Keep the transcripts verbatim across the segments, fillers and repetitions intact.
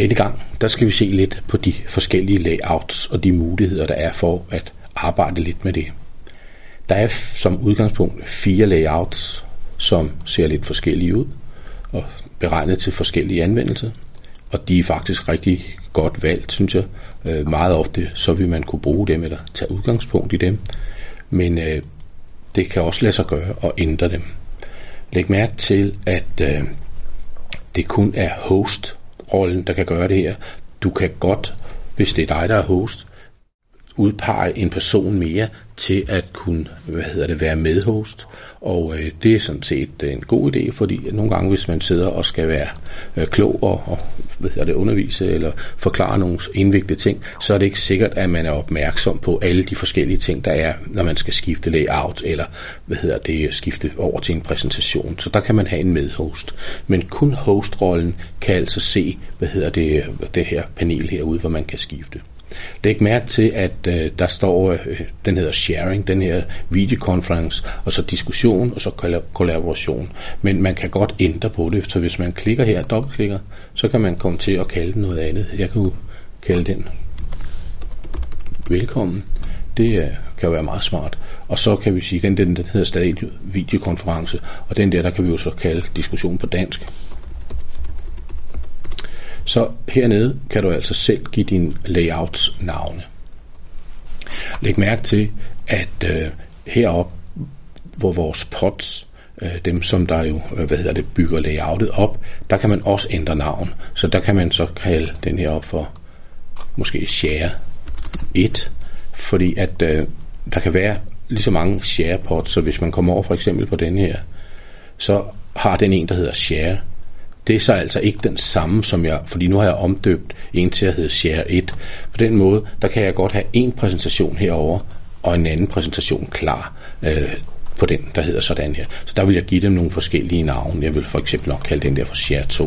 Denne gang, der skal vi se lidt på de forskellige layouts og de muligheder, der er for at arbejde lidt med det. Der er som udgangspunkt fire layouts, som ser lidt forskellige ud og beregnet til forskellige anvendelser. Og de er faktisk rigtig godt valgt, synes jeg. Øh, meget ofte så vil man kunne bruge dem eller tage udgangspunkt i dem. Men øh, det kan også lade sig gøre at ændre dem. Læg mærke til, at øh, det kun er host-rollen, der kan gøre det her. Du kan godt, hvis det er dig, der er host, udpege en person mere til at kunne, hvad hedder det, være medhost. Og øh, det er sådan set en god idé, fordi nogle gange, hvis man sidder og skal være øh, klog og, og hvad hedder det, undervise eller forklare nogle indviklede ting, så er det ikke sikkert, at man er opmærksom på alle de forskellige ting, der er, når man skal skifte layout eller hvad hedder det, skifte over til en præsentation. Så der kan man have en medhost. Men kun hostrollen kan altså se, hvad hedder det, det her panel herude, hvor man kan skifte. Læg mærke til, at øh, der står, øh, den hedder sharing, den her videokonference, og så diskussion, og så kollaboration. Men man kan godt ændre på det, så hvis man klikker her, dobbeltklikker, så kan man komme til at kalde den noget andet. Jeg kan jo kalde den velkommen. Det øh, kan jo være meget smart. Og så kan vi sige, den, den, den hedder stadig videokonference, og den der, der kan vi jo så kalde diskussion på dansk. Så hernede kan du altså selv give dine layouts navne. Læg mærke til, at øh, heroppe, hvor vores pods, øh, dem som der jo øh, hvad hedder det, bygger layoutet op, der kan man også ændre navn. Så der kan man så kalde den her op for måske share et, fordi at øh, der kan være lige så mange share pods, så hvis man kommer over for eksempel på den her, så har den en, der hedder share. Det er så altså ikke den samme som jeg, fordi nu har jeg omdøbt en til at hedde share et. På den måde, der kan jeg godt have en præsentation herover og en anden præsentation klar øh, på den, der hedder sådan her. Så der vil jeg give dem nogle forskellige navne. Jeg vil for eksempel nok kalde den der for share to.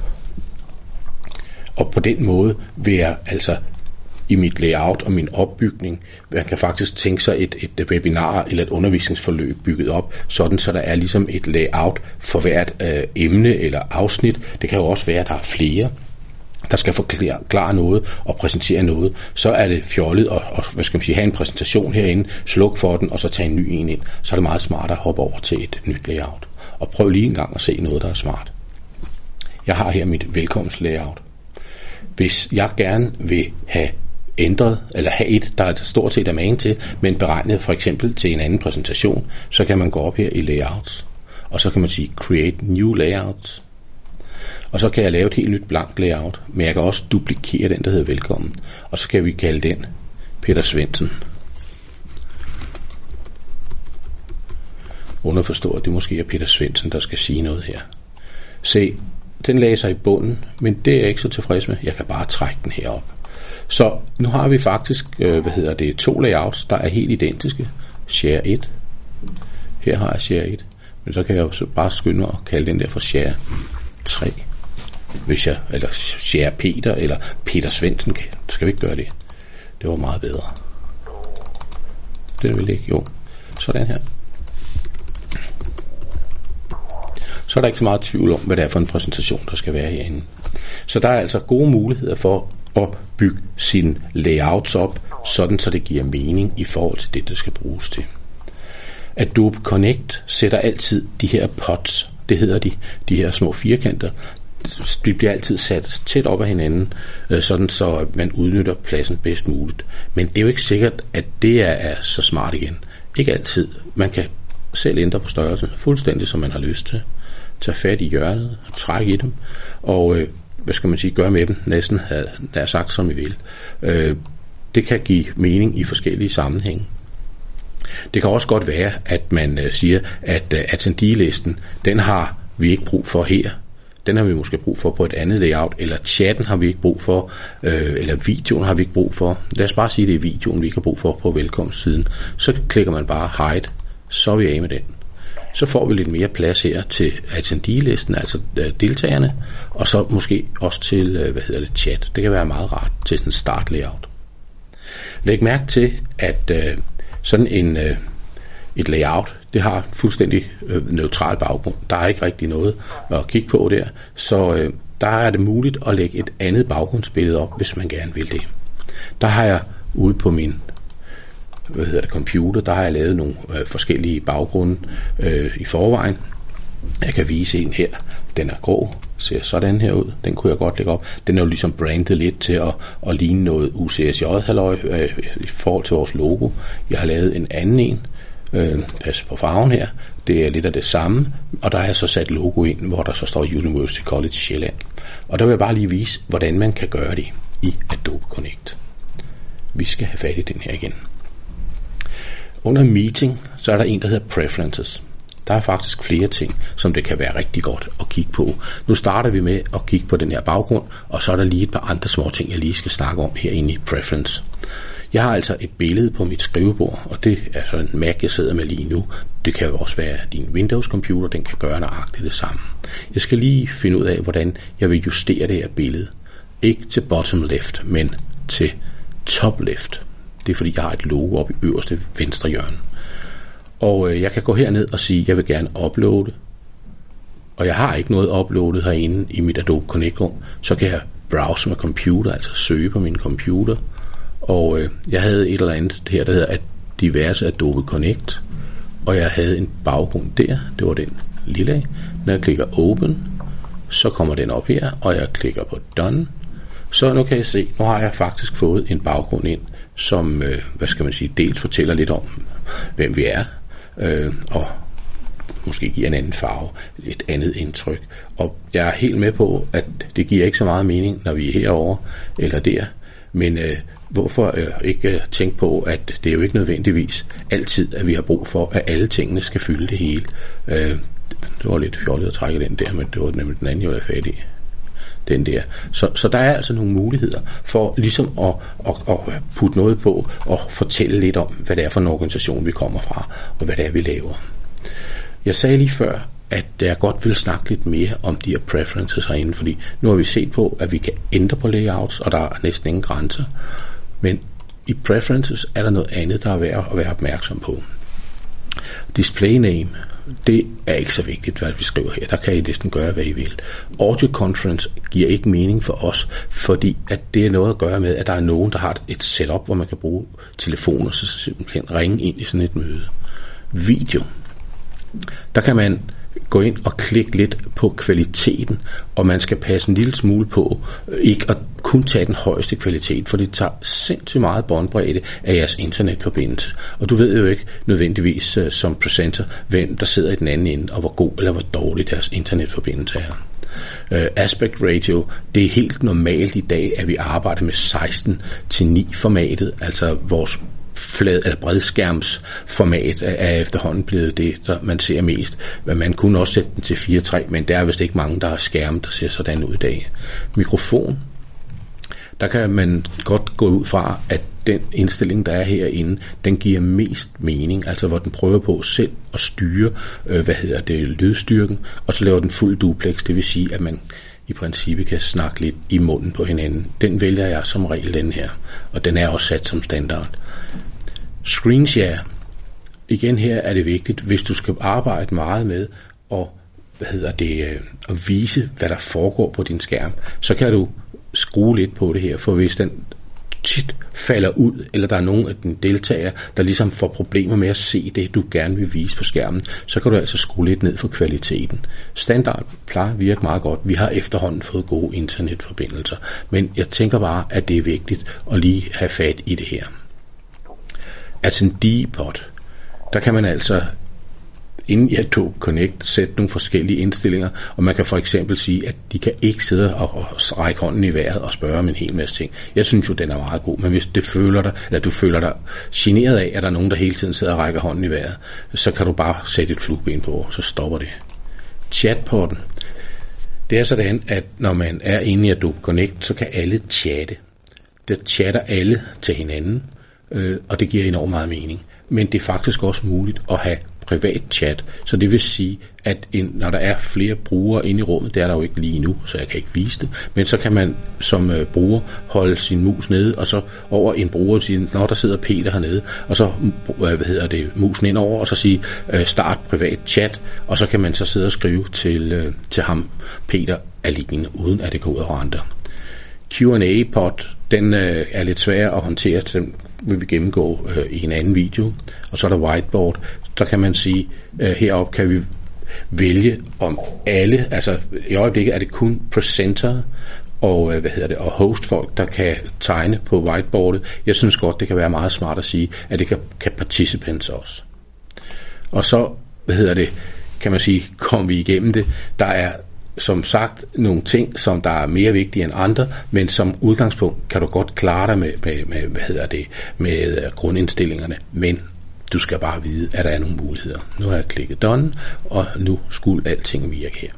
Og på den måde vil jeg altså i mit layout og min opbygning, man kan faktisk tænke sig et, et webinar eller et undervisningsforløb bygget op, sådan så der er ligesom et layout for hvert øh, emne eller afsnit. Det kan jo også være, at der er flere, der skal forklare noget og præsentere noget. Så er det fjollet og, og hvad skal man sige, have en præsentation herinde, sluk for den og så tage en ny en ind. Så er det meget smart at hoppe over til et nyt layout. Og prøv lige en gang at se noget, der er smart. Jeg har her mit velkomstlayout. Hvis jeg gerne vil have ændret, eller have et, der stort set er magen til, men beregnet for eksempel til en anden præsentation, så kan man gå op her i layouts, og så kan man sige create new layouts, og så kan jeg lave et helt nyt blankt layout, men jeg kan også duplikere den, der hedder velkommen, og så kan vi kalde den Peter Svendsen. Underforstået, at det måske er Peter Svendsen, der skal sige noget her. Se, den lagde sig i bunden, men det er jeg ikke så tilfreds med. Jeg kan bare trække den herop. Så nu har vi faktisk, øh, hvad hedder det, to layouts, der er helt identiske. Share et. Her har jeg share et. Men så kan jeg jo så bare skynde mig at kalde den der for share tre. Hvis jeg, eller share Peter, eller Peter Svendsen. Skal vi ikke gøre det? Det var meget bedre. Det vil ikke, jo. Sådan her. Så er der ikke så meget tvivl om, hvad det er for en præsentation, der skal være herinde. Så der er altså gode muligheder for at bygge sine layouts op, sådan så det giver mening i forhold til det, der skal bruges til. Adobe Connect sætter altid de her pods, det hedder de, de her små firkanter, de bliver altid sat tæt op ad hinanden, sådan så man udnytter pladsen bedst muligt. Men det er jo ikke sikkert, at det er så smart igen. Ikke altid. Man kan selv ændre på størrelsen, fuldstændig som man har lyst til. Tage fat i hjørnet, trække i dem, og øh, hvad skal man sige, gøre med dem, næsten havde der sagt, som I vil. Øh, det kan give mening i forskellige sammenhænge. Det kan også godt være, at man øh, siger, at øh, attendee-listen, den har vi ikke brug for her. Den har vi måske brug for på et andet layout, eller chatten har vi ikke brug for, øh, eller videoen har vi ikke brug for. Lad os bare sige, at det er videoen, vi ikke har brug for på velkomstsiden. Så klikker man bare hide, så er vi af med den. Så får vi lidt mere plads her til attendee-listen, altså deltagerne, og så måske også til, hvad hedder det, chat. Det kan være meget rart til sådan en start-layout. Læg mærke til, at øh, sådan en, øh, et layout, det har fuldstændig øh, neutral baggrund. Der er ikke rigtig noget at kigge på der, så øh, der er det muligt at lægge et andet baggrundsbillede op, hvis man gerne vil det. Der har jeg ude på min hvad hedder det, computer, der har jeg lavet nogle øh, forskellige baggrunde øh, i forvejen. Jeg kan vise en her. Den er grå, ser sådan her ud. Den kunne jeg godt lægge op. Den er jo ligesom brandet lidt til at, at ligne noget U C S J-halløj øh, i forhold til vores logo. Jeg har lavet en anden en. Øh, pas på farven her. Det er lidt af det samme. Og der har jeg så sat logo ind, hvor der så står University College Sjælland. Og der vil jeg bare lige vise, hvordan man kan gøre det i Adobe Connect. Vi skal have fat i den her igen. Under Meeting, så er der en, der hedder Preferences. Der er faktisk flere ting, som det kan være rigtig godt at kigge på. Nu starter vi med at kigge på den her baggrund, og så er der lige et par andre små ting, jeg lige skal snakke om herinde i Preference. Jeg har altså et billede på mit skrivebord, og det er så en Mac, jeg sidder med lige nu. Det kan jo også være din Windows-computer, den kan gøre nøjagtigt det samme. Jeg skal lige finde ud af, hvordan jeg vil justere det her billede. Ikke til bottom left, men til top left. Det er fordi, jeg har et logo oppe i øverste venstre hjørne. Og øh, jeg kan gå herned og sige, at jeg vil gerne uploade. Og jeg har ikke noget uploadet herinde i mit Adobe Connect rum. Så kan jeg browse med computer, altså søge på min computer. Og øh, jeg havde et eller andet her, der hedder diverse Adobe Connect. Og jeg havde en baggrund der. Det var den lille af. Når jeg klikker Open, så kommer den op her, og jeg klikker på Done. Så nu kan jeg se, nu har jeg faktisk fået en baggrund ind, som, øh, hvad skal man sige, dels fortæller lidt om, hvem vi er, øh, og måske giver en anden farve, et andet indtryk. Og jeg er helt med på, at det giver ikke så meget mening, når vi er herovre eller der, men øh, hvorfor øh, ikke øh, tænke på, at det er jo ikke nødvendigvis altid, at vi har brug for, at alle tingene skal fylde det hele. Øh, det var lidt fjollet at trække den der, men det var nemlig den anden, jeg var fat i. Den der. Så, så der er altså nogle muligheder for ligesom at, at, at putte noget på og fortælle lidt om, hvad det er for en organisation, vi kommer fra, og hvad det er, vi laver. Jeg sagde lige før, at jeg godt vil snakke lidt mere om de her preferences herinde, fordi nu har vi set på, at vi kan ændre på layouts, og der er næsten ingen grænser. Men i preferences er der noget andet, der er værd at være opmærksom på. Display name, det er ikke så vigtigt, hvad vi skriver her. Der kan I næsten gøre, hvad I vil. Audio conference giver ikke mening for os, fordi at det er noget at gøre med, at der er nogen, der har et setup, hvor man kan bruge telefoner, så simpelthen ringe ind i sådan et møde. Video, der kan man gå ind og klikke lidt på kvaliteten, og man skal passe en lille smule på ikke at kun tage den højeste kvalitet, for det tager sindssygt meget båndbredde af jeres internetforbindelse. Og du ved jo ikke nødvendigvis uh, som presenter, hvem der sidder i den anden ende, og hvor god eller hvor dårlig deres internetforbindelse er. Uh, aspect ratio, det er helt normalt i dag, at vi arbejder med seksten til ni formatet, altså vores flad eller bredskærmsformat er efterhånden blevet det, der man ser mest. Man kunne også sætte den til fire tre, men der er vist ikke mange, der har skærme, der ser sådan ud i dag. Mikrofon, der kan man godt gå ud fra, at den indstilling, der er herinde, den giver mest mening, altså hvor den prøver på selv at styre, øh, hvad hedder det, lydstyrken, og så laver den fuld duplex, det vil sige, at man i princippet kan snakke lidt i munden på hinanden. Den vælger jeg som regel, den her, og den er også sat som standard. Screen share. Igen her er det vigtigt, hvis du skal arbejde meget med at, hvad hedder det, at vise, hvad der foregår på din skærm, så kan du skrue lidt på det her, for hvis den tit falder ud, eller der er nogen af dine deltagere, der ligesom får problemer med at se det, du gerne vil vise på skærmen, så kan du altså skrue lidt ned for kvaliteten. Standard plejer at virke meget godt. Vi har efterhånden fået gode internetforbindelser, men jeg tænker bare, at det er vigtigt at lige have fat i det her. Attendee-pot, der kan man altså inde i Adobe Connect sætte nogle forskellige indstillinger, og man kan for eksempel sige, at de kan ikke sidde og, og række hånden i vejret og spørge om en hel masse ting. Jeg synes jo, den er meget god, men hvis det føler dig, eller du føler dig generet af, at der er nogen, der hele tiden sidder og rækker hånden i vejret, så kan du bare sætte et flueben på, så stopper det. Chatpotten, det er sådan, at når man er inde i Adobe Connect, så kan alle chatte. Der chatter alle til hinanden, øh, og det giver enormt meget mening. Men det er faktisk også muligt at have privat chat, så det vil sige, at en, når der er flere brugere inde i rummet, det er der jo ikke lige nu, så jeg kan ikke vise det, men så kan man som øh, bruger holde sin mus nede, og så over en bruger sige, når der sidder Peter hernede, og så øh, hvad hedder det, musen ind over, og så sige øh, start privat chat, og så kan man så sidde og skrive til, øh, til ham, Peter, alene, uden at det går ud over andre. Q and A-pod, den øh, er lidt svær at håndtere, den vil vi gennemgå øh, i en anden video. Og så er der whiteboard, der kan man sige, øh, heroppe kan vi vælge om alle, altså i øjeblikket er det kun presenter og, øh, hvad hedder det, og hostfolk, der kan tegne på whiteboardet. Jeg synes godt, det kan være meget smart at sige, at det kan, kan participants også. Og så, hvad hedder det, kan man sige, kommer vi igennem det. Der er som sagt nogle ting, som der er mere vigtige end andre, men som udgangspunkt kan du godt klare dig med, med, med hvad hedder det, med grundindstillingerne, men du skal bare vide, at der er nogle muligheder. Nu har jeg klikket done, og nu skulle alting virke her.